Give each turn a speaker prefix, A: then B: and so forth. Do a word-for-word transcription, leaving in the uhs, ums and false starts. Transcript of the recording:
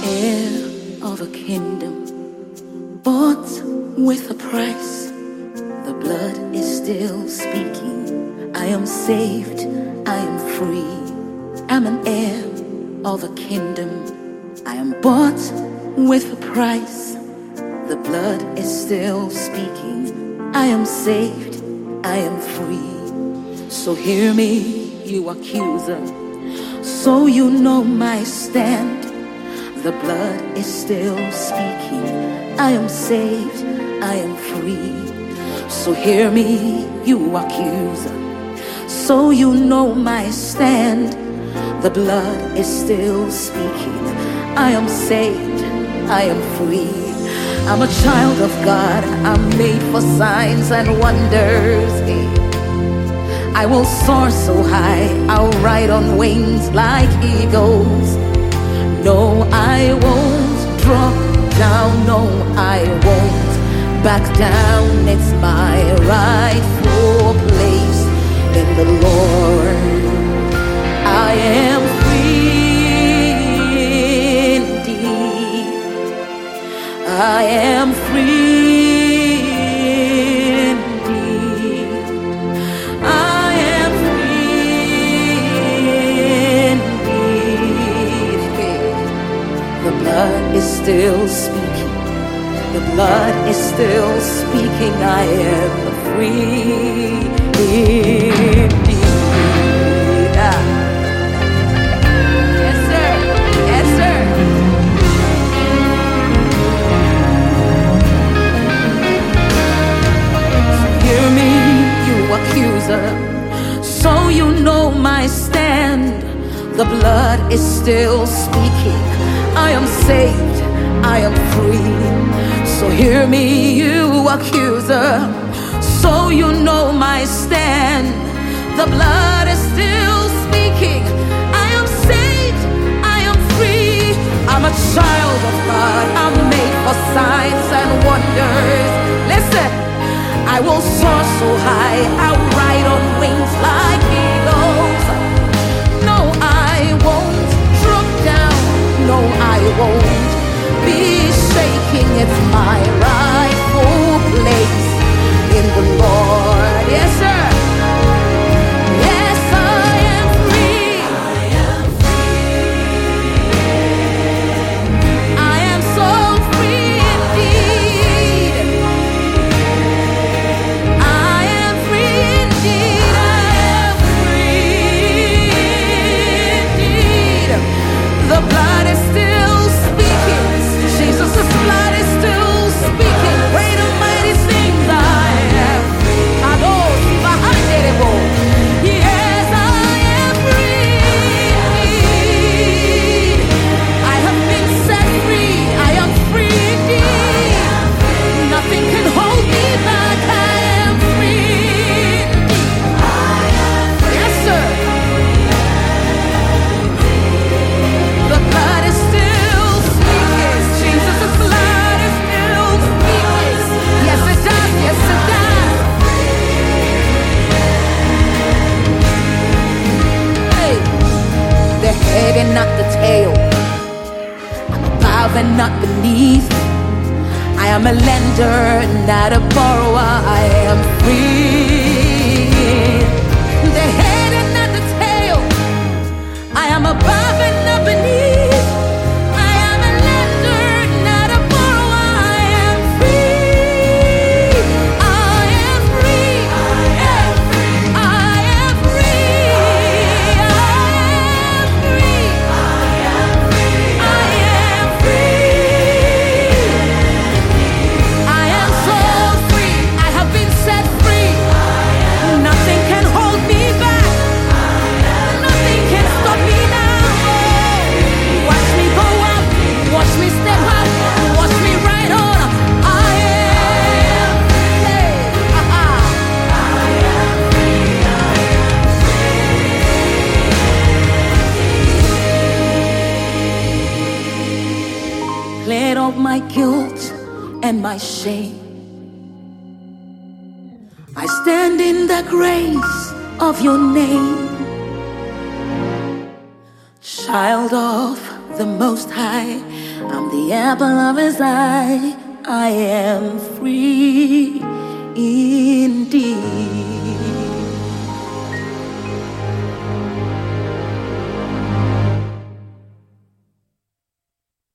A: Heir of a kingdom, bought with a price. The blood is still speaking. I am saved, I am free. I'm an heir of a kingdom. I am bought with a price. The blood is still speaking. I am saved, I am free. So hear me, you accuser, so you know my stand. The blood is still speaking. I am saved, I am free. So hear me, you accuser, so you know my stand. The blood is still speaking. I am saved, I am free. I'm a child of God, I'm made for signs and wonders. I will soar so high, I'll ride on wings like eagles. No, I won't drop down, no, I won't back down. It's my rightful place in the Lord. I am free indeed. I am free indeed. I am free indeed. The blood is still speaking. The blood is still speaking. I am free indeed. Yes, sir. Yes, sir. So hear me, you accuser, so you know my stand. The blood is still speaking. I am saved, I am free. So hear me, you accuser, so you know my stand. The blood is still speaking. I am saved, I am free. I'm a child of God, I'm made for signs and wonders. Listen, I will soar so high, I'll ride on wings like eagles. No, I won't drop down, no, I won't be shaking. It's my rightful place in the Lord. Yes, sir. Yes, I am free. I am free. I am so free indeed. I am free indeed. I am free indeed. The blood is still speaking. Jesus' blood is still speaking. Great and mighty things I am. I know behind it. Yes, I am free indeed. I have been set free. I am free indeed. Nothing can hold me back. I am free indeed. Yes, sir. The blood is still speaking. Jesus' blood is still speaking. Yes, it does. Yes, it does. Hey, the head and not the tail. I'm above and not beneath. I am a lender, not a borrower. I am free. The head and not the tail. I am above and not beneath. I am a lender, not a borrower. I am free. I am free. I am free. I am free. I am free. I am free. I am so free. I have been set free. Nothing can hold me back. Nothing can stop me now. Watch me go up. Watch me step up. Watch me ride on. I am free. Ah, ah. Cleared of my guilt and my shame. I stand in the grace of your name. Child of the Most High. I'm the apple of His eye. I am free indeed.